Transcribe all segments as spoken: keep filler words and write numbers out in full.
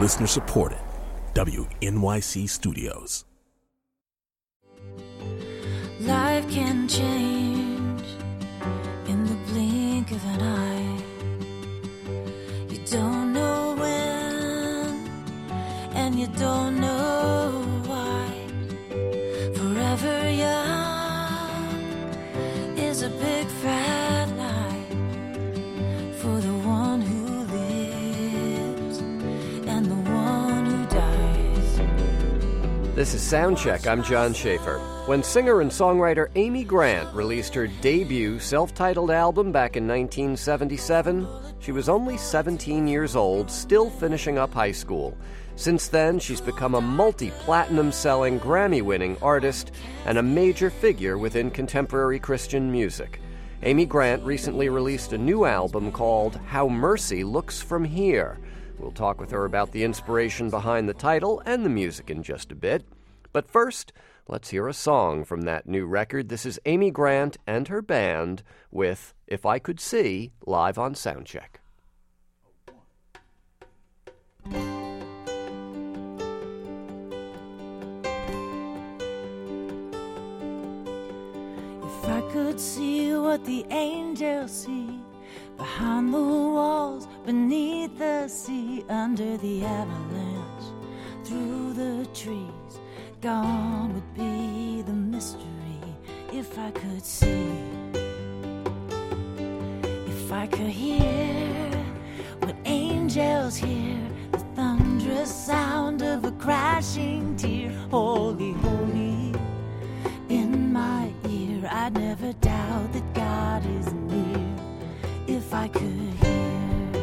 Listener supported. W N Y C Studios. Life can change in the blink of an eye. You don't know when, and you don't know why. Forever young is a big fat lie for the one who lives and the one who dies. This is Soundcheck. I'm John Schaefer. When singer and songwriter Amy Grant released her debut self-titled album back in nineteen seventy-seven, she was only seventeen years old, still finishing up high school. Since then, she's become a multi-platinum-selling, Grammy-winning artist and a major figure within contemporary Christian music. Amy Grant recently released a new album called How Mercy Looks From Here. We'll talk with her about the inspiration behind the title and the music in just a bit. But first, let's hear a song from that new record. This is Amy Grant and her band with If I Could See, live on Soundcheck. If I could see what the angels see behind the walls, beneath the sea, under the avalanche, through the trees, gone would be the mystery. If I could see, if I could hear what angels hear, the thunderous sound of a crashing tear, holy, holy, in my ear, I'd never doubt that God is near. If I could hear,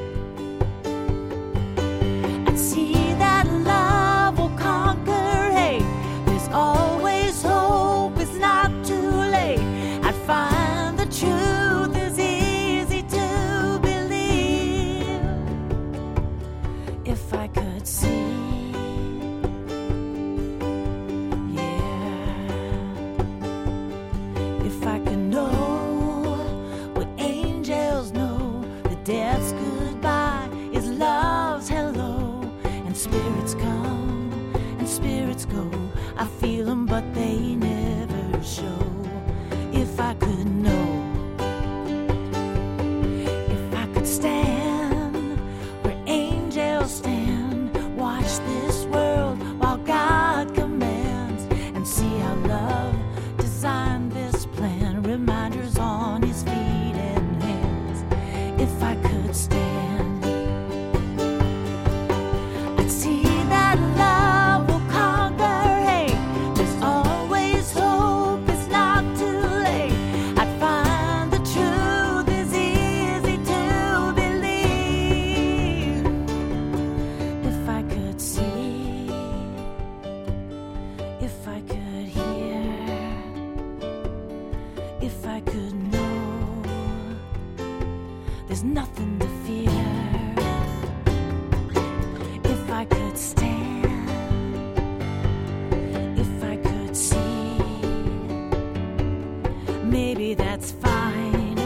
I'd see that love will conquer hate. There's always hope, it's not too late. I'd find the truth is easy to believe. If I could see, yeah. If I could know what angels know, that death's goodbye is love's hello, and spirits come and spirits go. I feel them, but they never show. If I could know, if I could stand where angels stand, watch this world while God commands, and see how love designed this plan, reminders on his feet and hands. If I could stand, I'd see that love will conquer hate. There's always hope, it's not too late. I'd find the truth is easy to believe. If I could see, if I could hear, if I could know, there's nothing to fear. If I could stand, if I could see, maybe that's finally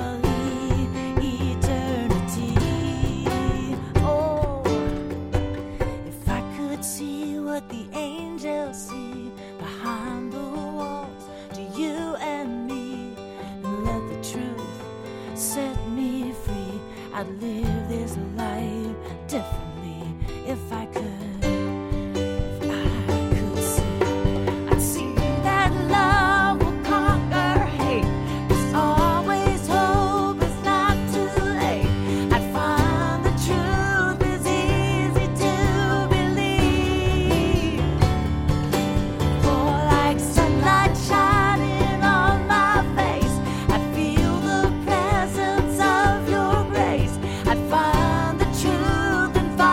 eternity. Oh, if I could see what the angels see behind the walls to you and me, and let the truth set me free, I'd live this life differently. If I could, if I could see, I'd see that love will conquer hate. There's always hope, it's not too late. I'd find the truth is easy to believe. For like sunlight shining on my face, I feel the presence of your grace. I'd find the truth and find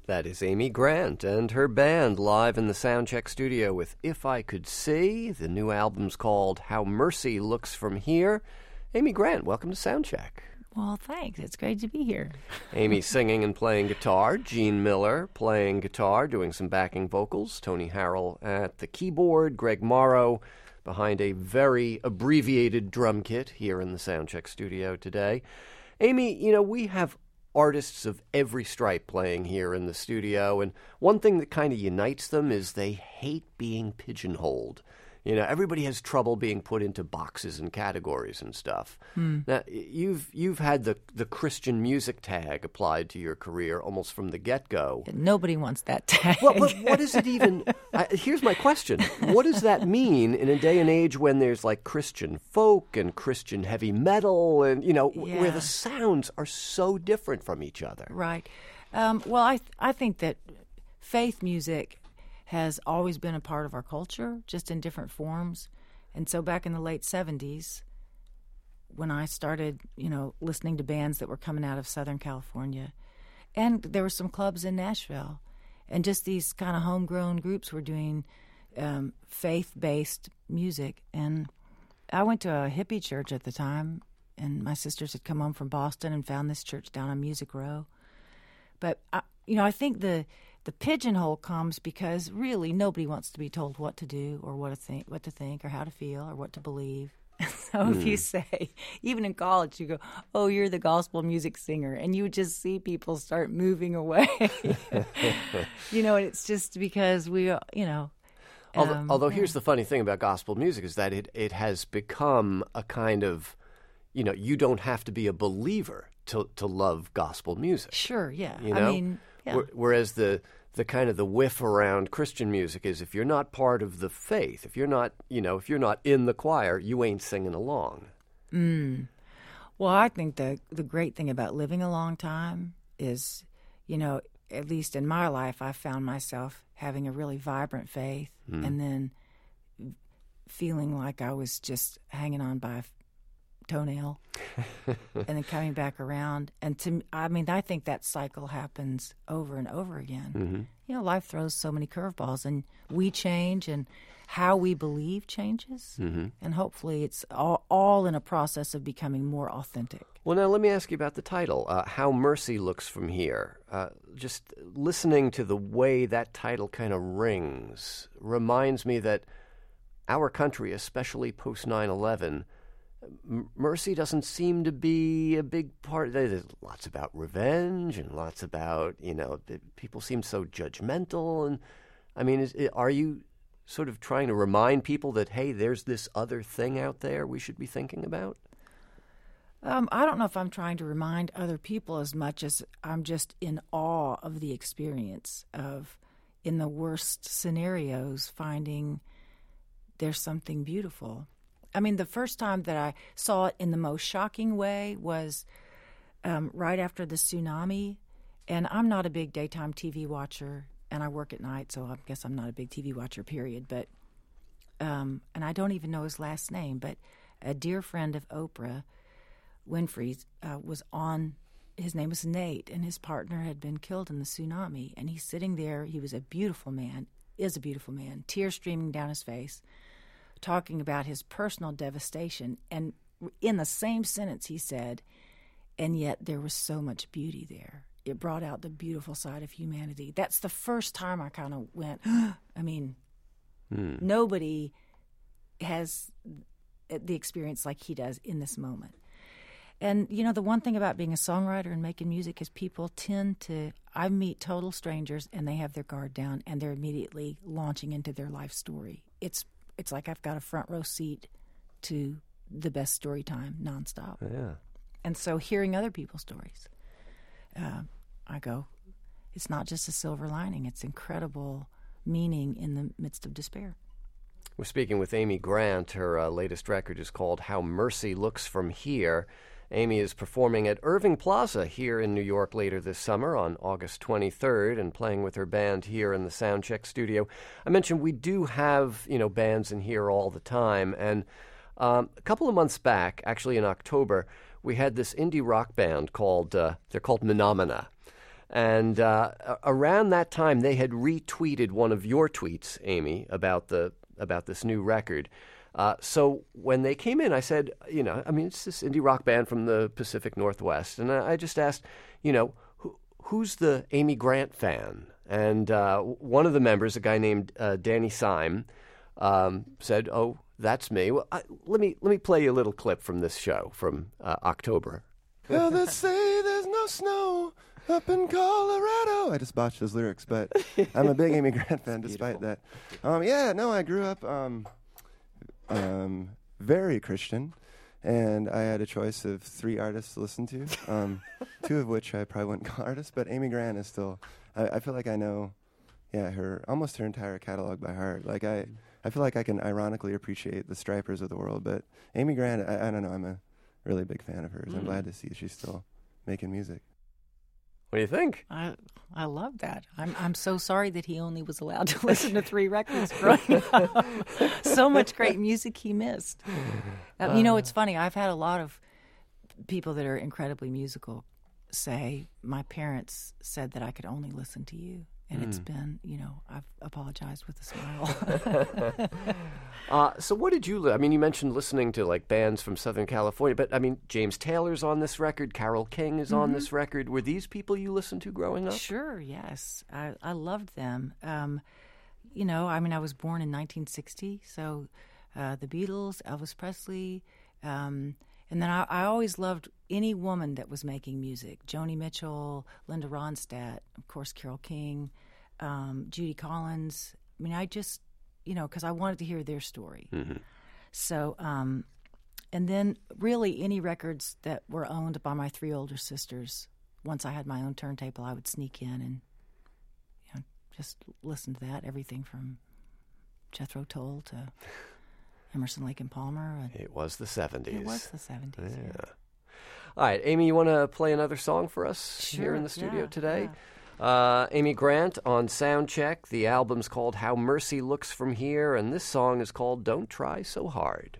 That is Amy Grant and her band live in the Soundcheck studio with If I Could See. The new album's called How Mercy Looks From Here. Amy Grant, welcome to Soundcheck. Well, thanks. It's great to be here. Amy singing and playing guitar. Gene Miller playing guitar, doing some backing vocals. Tony Harrell at the keyboard. Greg Morrow behind a very abbreviated drum kit here in the Soundcheck studio today. Amy, you know, we have artists of every stripe playing here in the studio, and one thing that kind of unites them is they hate being pigeonholed. You know, everybody has trouble being put into boxes and categories and stuff. Mm. Now, you've you've had the the Christian music tag applied to your career almost from the get-go. Nobody wants that tag. Well, but what is it even? I, here's my question: what does that mean in a day and age when there's like Christian folk and Christian heavy metal, and you know, yeah. where the sounds are so different from each other? Right. Um, well, I th- I think that faith music has always been a part of our culture, just in different forms. And so back in the late seventies, when I started, you know, listening to bands that were coming out of Southern California, and there were some clubs in Nashville, and just these kind of homegrown groups were doing um, faith-based music. And I went to a hippie church at the time, and my sisters had come home from Boston and found this church down on Music Row. But, I, you know, I think the... The pigeonhole comes because really nobody wants to be told what to do or what to think, what to think, or how to feel, or what to believe. So mm. if you say, even in college, you go, "Oh, you're the gospel music singer," and you just see people start moving away. You know, and it's just because we, you know. Although, um, although yeah. here's the funny thing about gospel music is that it it has become a kind of, you know, you don't have to be a believer to to love gospel music. Sure, yeah. You know? I mean. Yeah. Whereas the, the kind of the whiff around Christian music is if you're not part of the faith, if you're not, you know, if you're not in the choir, you ain't singing along. Mm. Well, I think the the great thing about living a long time is, you know, at least in my life, I found myself having a really vibrant faith mm. and then feeling like I was just hanging on by a toenail and then coming back around. And to I mean, I think that cycle happens over and over again. Mm-hmm. You know, life throws so many curveballs, and we change, and how we believe changes. Mm-hmm. And hopefully it's all, all in a process of becoming more authentic. Well, now let me ask you about the title, uh, How Mercy Looks From Here. Uh, just listening to the way that title kind of rings reminds me that our country, especially post nine eleven, mercy doesn't seem to be a big part. There's lots about revenge and lots about, you know, people seem so judgmental. And I mean, is, are you sort of trying to remind people that, hey, there's this other thing out there we should be thinking about? Um, I don't know if I'm trying to remind other people as much as I'm just in awe of the experience of, in the worst scenarios, finding there's something beautiful. I mean, the first time that I saw it in the most shocking way was um, right after the tsunami. And I'm not a big daytime T V watcher, and I work at night, so I guess I'm not a big T V watcher, period. But um, and I don't even know his last name, but a dear friend of Oprah Winfrey's uh, was on, his name was Nate, and his partner had been killed in the tsunami. And he's sitting there, he was a beautiful man, is a beautiful man, tears streaming down his face, talking about his personal devastation. And in the same sentence he said, and yet there was so much beauty there. It brought out the beautiful side of humanity. That's the first time I kind of went, I mean, hmm. nobody has the experience like he does in this moment. And, you know, the one thing about being a songwriter and making music is people tend to, I meet total strangers and they have their guard down and they're immediately launching into their life story. It's It's like I've got a front row seat to the best story time nonstop. Yeah. And so hearing other people's stories, uh, I go, it's not just a silver lining. It's incredible meaning in the midst of despair. We're speaking with Amy Grant. Her uh, latest record is called How Mercy Looks From Here. Amy is performing at Irving Plaza here in New York later this summer on August twenty-third and playing with her band here in the Soundcheck studio. I mentioned we do have, you know, bands in here all the time. And um, a couple of months back, actually in October, we had this indie rock band called, uh, they're called Menomina. And uh, around that time, they had retweeted one of your tweets, Amy, about the about this new record. Uh, so when they came in, I said, you know, I mean, it's this indie rock band from the Pacific Northwest. And I just asked, you know, who, who's the Amy Grant fan? And uh, one of the members, a guy named uh, Danny Syme, um, said, oh, that's me. Well, I, let me let me play you a little clip from this show from uh, October. Well, they say there's no snow up in Colorado. I just botched those lyrics, but I'm a big Amy Grant fan despite that. Um, yeah, no, I grew up um, um, very Christian, and I had a choice of three artists to listen to, um, two of which I probably wouldn't call artists, but Amy Grant is still, I, I feel like I know, yeah, her, almost her entire catalog by heart. Like, I, I feel like I can ironically appreciate the Stripers of the world, but Amy Grant, I, I don't know, I'm a really big fan of hers. Mm. I'm glad to see she's still making music. What do you think? I I love that. I'm I'm so sorry that he only was allowed to listen to three records growing up. So much great music he missed. Uh, you know, it's funny. I've had a lot of people that are incredibly musical say, my parents said that I could only listen to you. And mm. it's been, you know, I've apologized with a smile. uh, so what did you, li- I mean, you mentioned listening to, like, bands from Southern California, but, I mean, James Taylor's on this record, Carole King is mm-hmm. on this record. Were these people you listened to growing up? Sure, yes. I, I loved them. Um, you know, I mean, I was born in nineteen sixty, so uh, the Beatles, Elvis Presley, um, and then I, I always loved any woman that was making music. Joni Mitchell, Linda Ronstadt, of course, Carole King, um, Judy Collins. I mean, I just, you know, because I wanted to hear their story. Mm-hmm. So, um, and then really any records that were owned by my three older sisters. Once I had my own turntable, I would sneak in and, you know, just listen to that. Everything from Jethro Tull to Emerson, Lake and Palmer. And it was the seventies. It was the seventies, yeah. yeah. All right, Amy, you want to play another song for us sure, here in the studio yeah, today? Yeah. Uh, Amy Grant on Soundcheck. The album's called How Mercy Looks From Here, and this song is called Don't Try So Hard.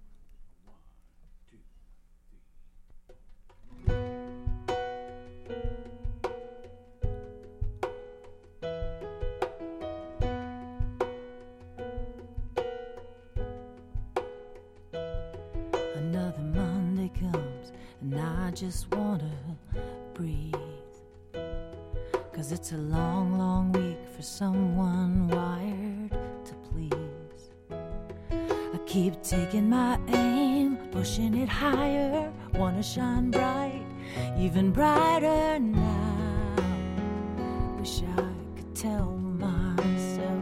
Another Monday comes and I just wanna breathe, 'cause it's a long, long week for someone wired to please. I keep taking my aim, pushing it higher, wanna shine bright, even brighter now. Wish I could tell myself,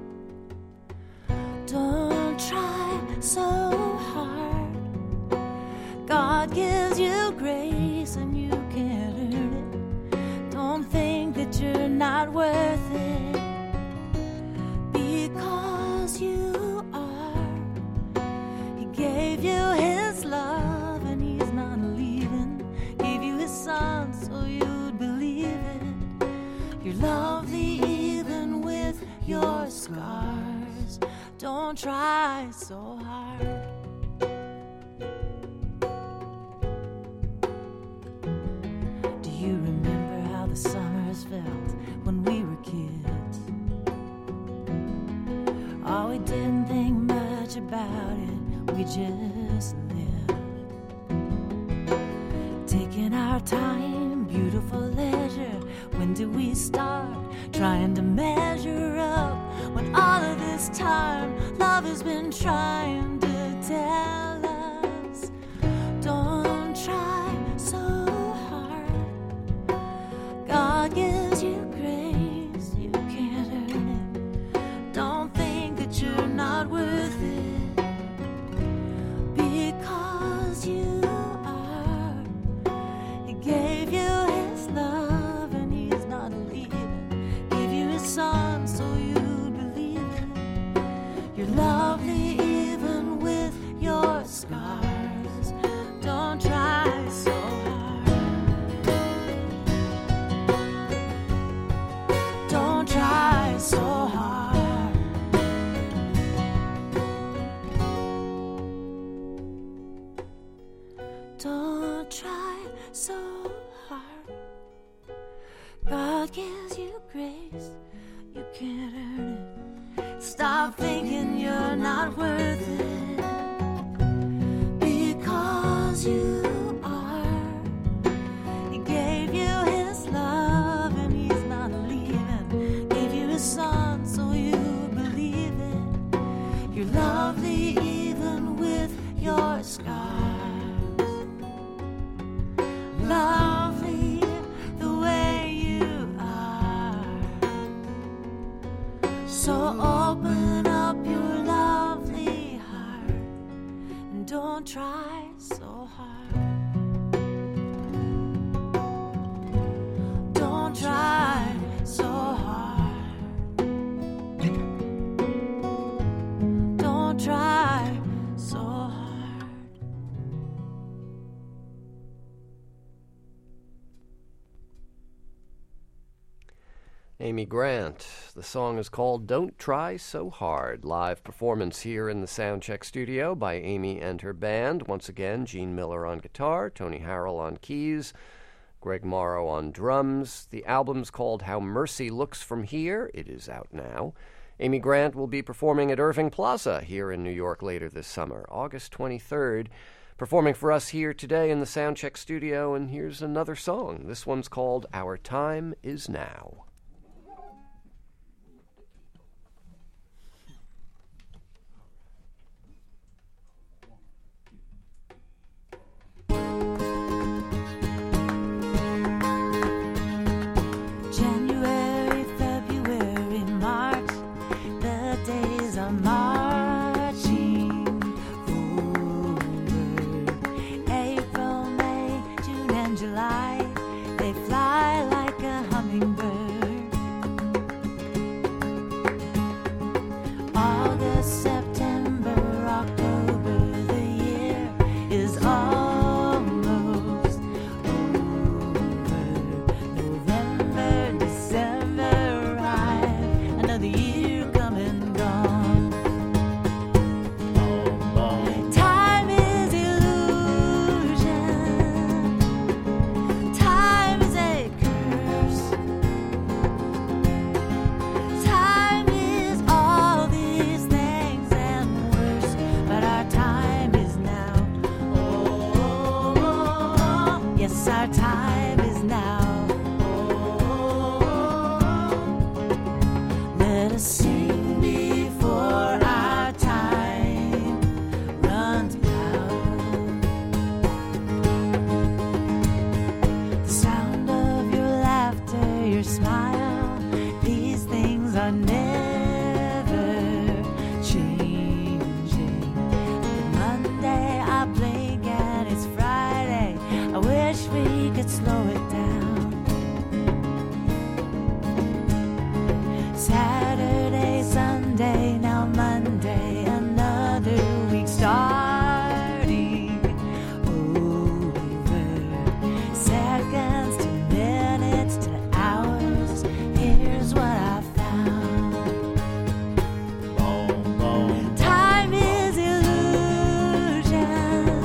don't try so hard. God gives you grace and you can't earn it. Don't think that you're not worth it, because you are. He gave you his love and he's not leaving. Gave you his son so you'd believe it. You're lovely even with your scars. Don't try so hard. Do you remember how the summers felt when we were kids? Oh, we didn't think much about it, we just lived. Taking our time, beautiful leisure. When did we start trying to measure up? When all of this time love has been trying to tell us, don't try so hard. God gives you grace, you can't earn it. Don't think that you're not worth it, because you are. He gave you his love and he's not leaving. Gave you his son so you'd believe it. You're lovely even Stop thinking you're not worth it, because you are. He gave you his love and he's not leaving. Gave you his son so you believe it. You're lovely even with your scars. Lovely the way you are. So open up your lovely heart and don't try so hard. Don't try so hard. Don't try so hard. Amy Grant. The song is called Don't Try So Hard. Live performance here in the Soundcheck studio by Amy and her band. Once again, Gene Miller on guitar, Tony Harrell on keys, Greg Morrow on drums. The album's called How Mercy Looks From Here. It is out now. Amy Grant will be performing at Irving Plaza here in New York later this summer, August twenty-third. Performing for us here today in the Soundcheck studio, and here's another song. This one's called Our Time Is Now. January, February, March, the days are marching forward. April, May, June, and July, they fly like a hummingbird. August, September, October, the year is almost over. November, December arrive, another year come and gone. Time is illusion. Time is a curse. Time is all these things and worse, but our time is now. Oh, yes, our time is now. Let us sing before our time runs out. The sound of your laughter, your smile, these things are never changing. Monday I blink and it's Friday. I wish we could slow it down. Saturday, Sunday, now Monday, another week starting over. Seconds to minutes to hours, here's what I found. Time is illusion.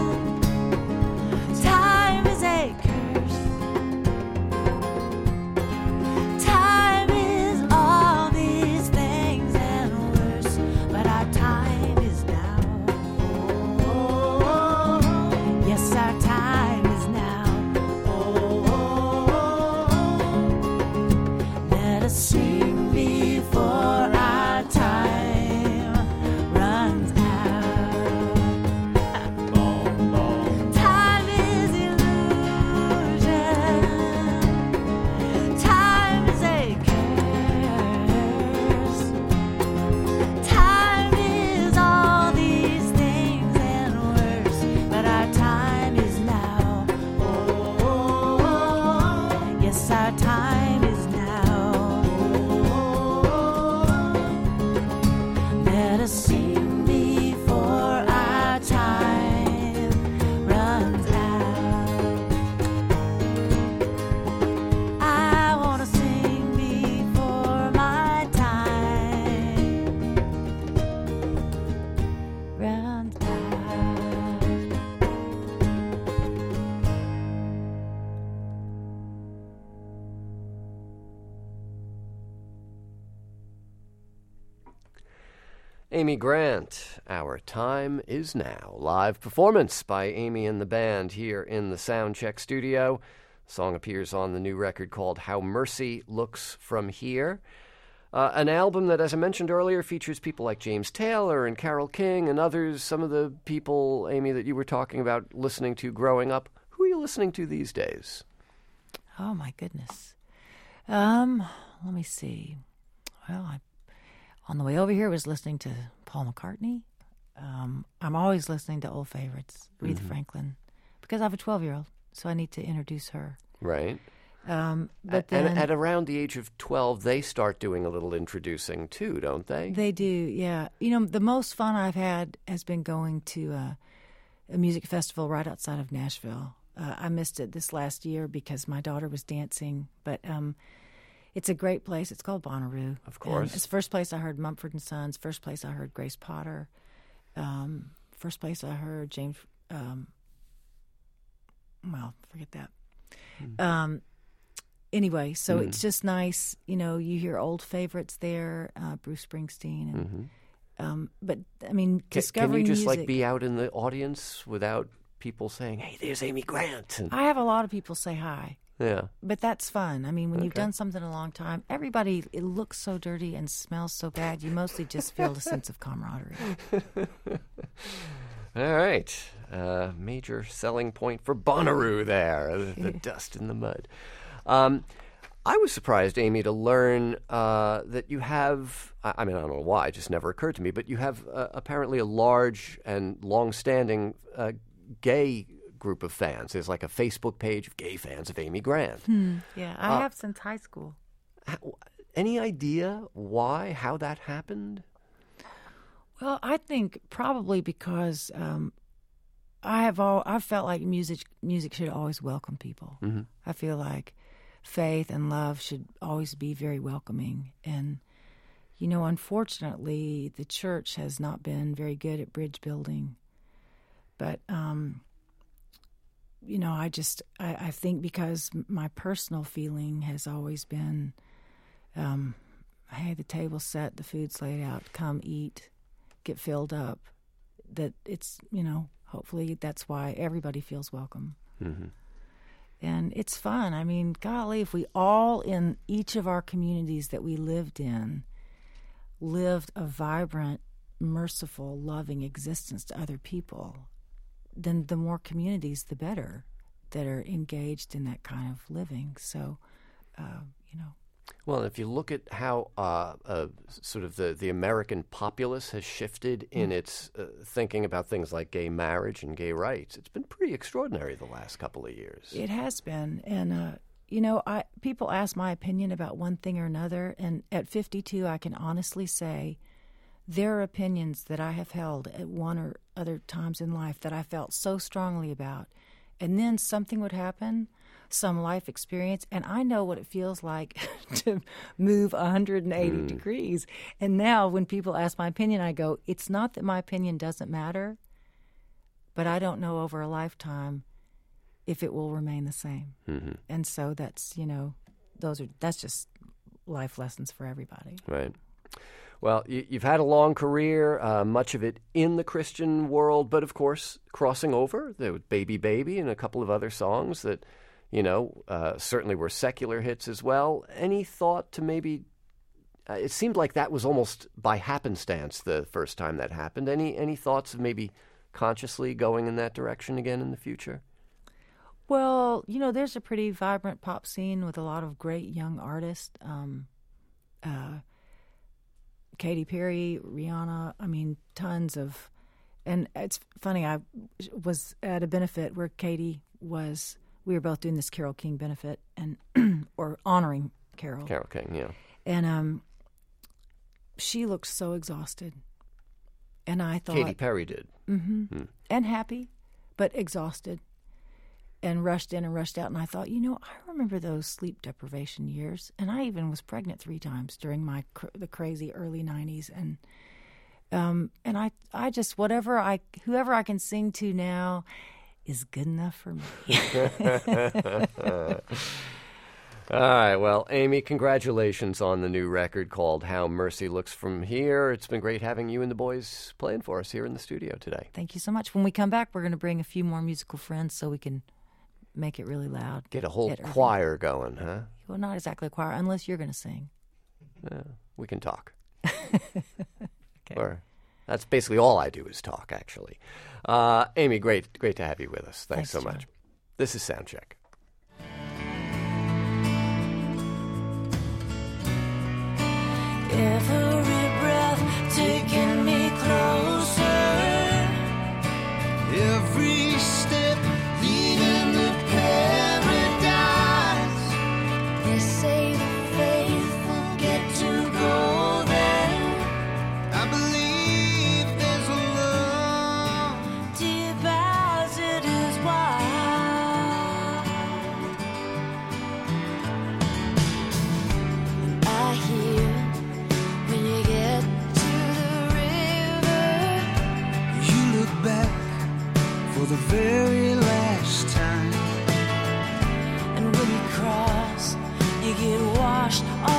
Time is a curse. Time is all these Amy Grant, Our Time Is Now. Live performance by Amy and the band here in the Soundcheck studio. The song appears on the new record called How Mercy Looks From Here. Uh, an album that, as I mentioned earlier, features people like James Taylor and Carole King and others, some of the people, Amy, that you were talking about listening to growing up. Who are you listening to these days? Oh, my goodness. Um, let me see. Well, I, on the way over here, I was listening to Paul McCartney. Um, I'm always listening to old favorites, Aretha mm-hmm. Franklin, because I have a twelve-year-old, so I need to introduce her. Right. Um, but then, and at around the age of twelve, they start doing a little introducing too, don't they? They do, yeah. You know, the most fun I've had has been going to uh, a music festival right outside of Nashville. Uh, I missed it this last year because my daughter was dancing, but um, it's a great place. It's called Bonnaroo. Of course. And it's the first place I heard Mumford and Sons, first place I heard Grace Potter, um, first place I heard James, um, well, forget that. Mm-hmm. Um Anyway, so mm. it's just nice, you know, you hear old favorites there, uh, Bruce Springsteen. And, mm-hmm. um, but, I mean, can, discovering Can you just, music, like, be out in the audience without people saying, hey, there's Amy Grant? And, I have a lot of people say hi. Yeah. But that's fun. I mean, when okay. you've done something a long time, everybody, it looks so dirty and smells so bad, you mostly just feel a sense of camaraderie. All right. Uh, major selling point for Bonnaroo there, the, the dust in the mud. Um, I was surprised, Amy, to learn uh, that you have, I, I mean, I don't know why, it just never occurred to me, but you have uh, apparently a large and long-standing uh, gay group of fans. There's like a Facebook page of gay fans of Amy Grant. Hmm. Yeah, I uh, have since high school. How, any idea why, how that happened? Well, I think probably because um, I have all, I felt like music music should always welcome people. Mm-hmm. I feel like faith and love should always be very welcoming. And, you know, unfortunately, the church has not been very good at bridge building. But, um, you know, I just, I, I think because my personal feeling has always been, um, hey, the table's set, the food's laid out, come eat, get filled up, that it's, you know, hopefully that's why everybody feels welcome. Mm-hmm. And it's fun. I mean, golly, if we all in each of our communities that we lived in lived a vibrant, merciful, loving existence to other people, then the more communities, the better that are engaged in that kind of living. So, uh, you know. Well, if you look at how uh, uh, sort of the, the American populace has shifted in mm. its uh, thinking about things like gay marriage and gay rights, it's been pretty extraordinary the last couple of years. It has been. And, uh, you know, I people ask my opinion about one thing or another, and at fifty-two, I can honestly say there are opinions that I have held at one or other times in life that I felt so strongly about, and then something would happen, some life experience, and I know what it feels like to move one hundred eighty mm. degrees. And now when people ask my opinion, I go, it's not that my opinion doesn't matter, but I don't know over a lifetime if it will remain the same. Mm-hmm. And so that's, you know, those are that's just life lessons for everybody. Right. Well, you, you've had a long career, uh, much of it in the Christian world, but of course crossing over. There was Baby Baby and a couple of other songs that, you know, uh, certainly were secular hits as well. Any thought to maybe, uh, it seemed like that was almost by happenstance the first time that happened. Any any thoughts of maybe consciously going in that direction again in the future? Well, you know, there's a pretty vibrant pop scene with a lot of great young artists. Um, uh, Katy Perry, Rihanna, I mean, tons of, and it's funny, I was at a benefit where Katy was, we were both doing this Carole King benefit, and or honoring Carole. Carole King, yeah. And um, she looked so exhausted. And I thought... Katy Perry did. Mm-hmm. Mm. And happy, but exhausted. And rushed in and rushed out. And I thought, you know, I remember those sleep deprivation years. And I even was pregnant three times during my cr- the crazy early nineties. And um, and I I just, whatever I, whoever I can sing to now is good enough for me. All right, well, Amy, congratulations on the new record called How Mercy Looks From Here. It's been great having you and the boys playing for us here in the studio today. Thank you so much. When we come back, we're going to bring a few more musical friends so we can make it really loud. Get a whole Get everything. choir going, huh? Well, not exactly a choir, unless you're going to sing. Yeah, we can talk. Okay. Or that's basically all I do is talk, actually. Uh, Amy, great, great to have you with us. Thanks, Thanks, so John. much. This is Soundcheck. Every breath taking me closer, every step leading to paradise. They say the faithful get to go there. I believe there's a love deep as it is wide. And I hear when you get to the river, you look back for the very last time. And when you cross, you get washed